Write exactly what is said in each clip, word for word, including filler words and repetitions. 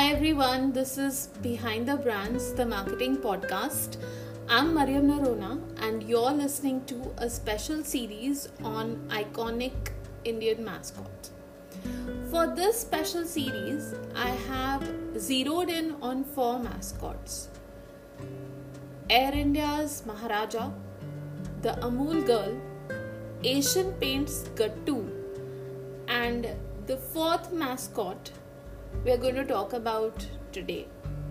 everyone, this is Behind the Brands, the marketing podcast. I'm Mariam Narona and you're listening to a special series on iconic Indian mascot. For this special series, I have zeroed in on four mascots. Air India's Maharaja, the Amul Girl, Asian Paints Gattu, and the fourth mascot we're going to talk about today.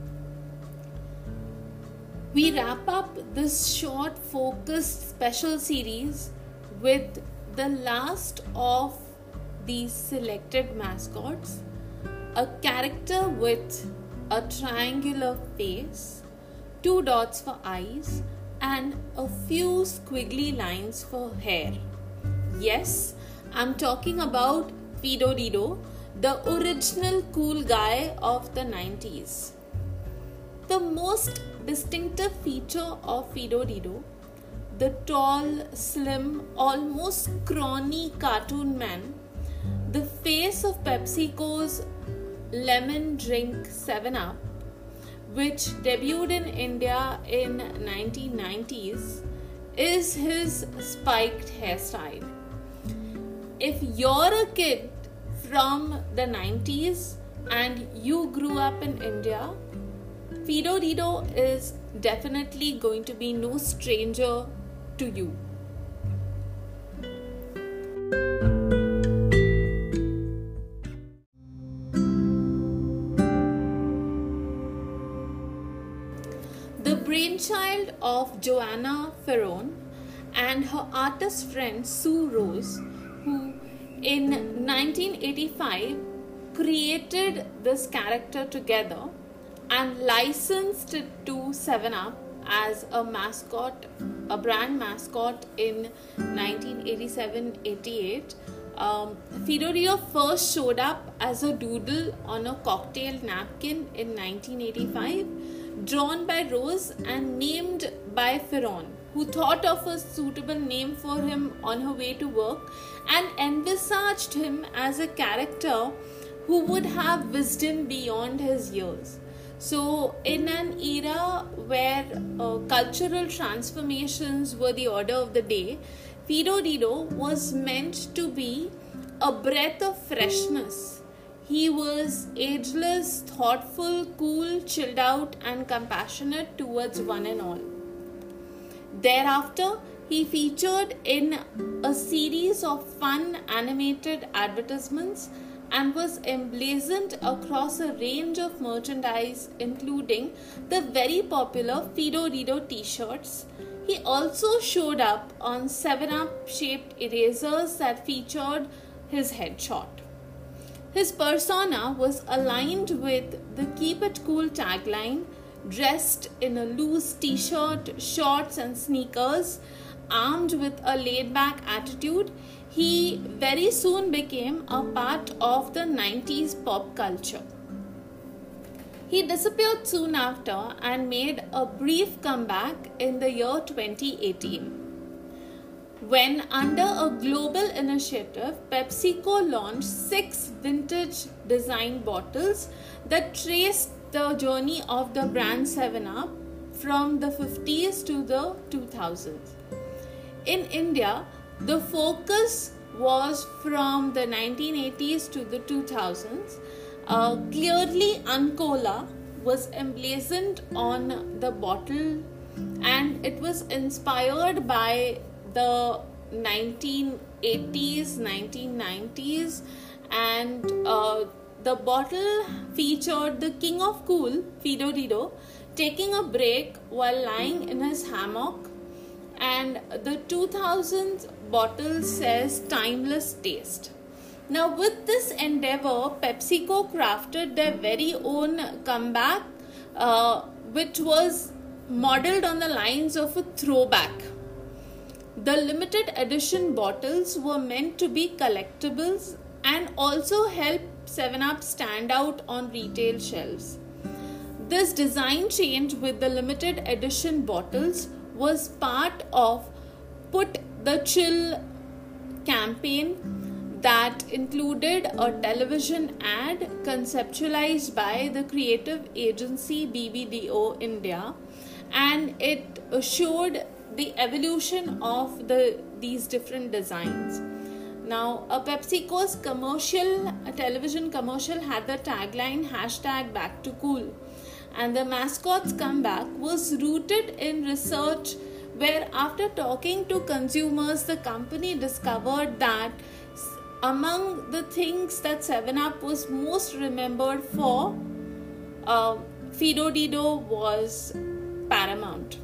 We wrap up this short focused special series with the last of these selected mascots, a character with a triangular face, two dots for eyes, and a few squiggly lines for hair. Yes, I'm talking about Fido Dido, the original cool guy of the nineties. The most distinctive feature of Fido Dido, the tall, slim, almost scrawny cartoon man, the face of PepsiCo's lemon drink seven up, which debuted in India in nineteen nineties, is his spiked hairstyle. If you're a kid from the nineties and you grew up in India, Fido Dido is definitely going to be no stranger to you. The brainchild of Joanna Ferron and her artist friend Sue Rose, who in nineteen eighty-five created this character together and licensed it to seven up as a mascot, a brand mascot in nineteen eighty-seven eighty-eight. Um, Fido Dido first showed up as a doodle on a cocktail napkin in nineteen eighty-five, drawn by Rose and named by Ferron, who thought of a suitable name for him on her way to work and envisaged him as a character who would have wisdom beyond his years. So, in an era where uh, cultural transformations were the order of the day, Fido Dido was meant to be a breath of freshness. He was ageless, thoughtful, cool, chilled out, and compassionate towards one and all. Thereafter, he featured in a series of fun animated advertisements and was emblazoned across a range of merchandise, including the very popular Fido Dido t-shirts. He also showed up on seven up shaped erasers that featured his headshot. His persona was aligned with the Keep It Cool tagline, dressed in a loose t-shirt, shorts and sneakers, armed with a laid-back attitude. He very soon became a part of the nineties pop culture. He disappeared soon after and made a brief comeback in the year twenty eighteen, when under a global initiative, PepsiCo launched six vintage design bottles that traced the journey of the brand seven up from the fifties to the two thousands. In India, the focus was from the nineteen eighties to the two thousands. Uh, clearly, Uncola was emblazoned on the bottle, and it was inspired by the nineteen eighties, nineteen nineties, and uh, the bottle featured the king of cool, Fido Dido, taking a break while lying in his hammock. And the two thousand bottle says timeless taste. Now, with this endeavor, PepsiCo crafted their very own comeback, uh, which was modeled on the lines of a throwback. The limited edition bottles were meant to be collectibles and also help seven up stand out on retail shelves. This design change with the limited edition bottles was part of Put the Chill campaign that included a television ad conceptualized by the creative agency B B D O India, and it showed the evolution of the these different designs. Now, a PepsiCo's commercial, a television commercial had the tagline hashtag back to cool, and the mascot's comeback was rooted in research where, after talking to consumers, the company discovered that among the things that seven up was most remembered for, uh, Fido Dido was paramount.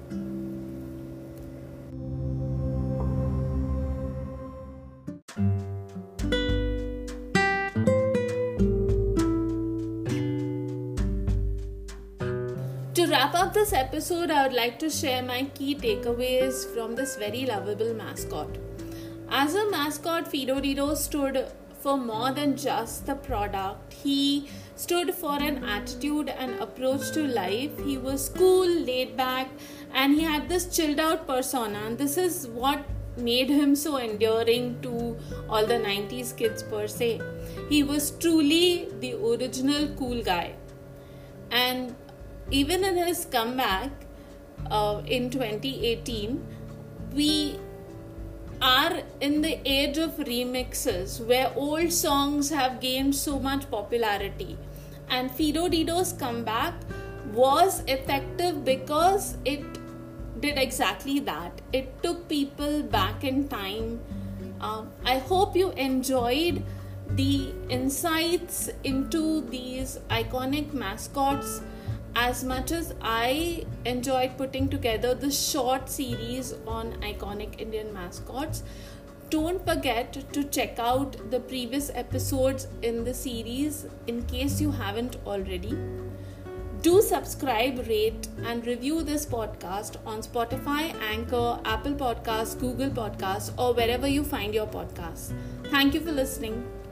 To wrap up this episode, I would like to share my key takeaways from this very lovable mascot. As a mascot, Fido Dido stood for more than just the product. He stood for an attitude and approach to life. He was cool, laid back, and he had this chilled out persona. And this is what made him so endearing to all the nineties kids per se. He was truly the original cool guy. And even in his comeback uh, in twenty eighteen, we are in the age of remixes where old songs have gained so much popularity, and Fido Dido's comeback was effective because it did exactly that. It took people back in time. uh, I hope you enjoyed the insights into these iconic mascots as much as I enjoyed putting together the short series on iconic Indian mascots. Don't forget to check out the previous episodes in the series in case you haven't already. Do subscribe, rate, and review this podcast on Spotify, Anchor, Apple Podcasts, Google Podcasts, or wherever you find your podcasts. Thank you for listening.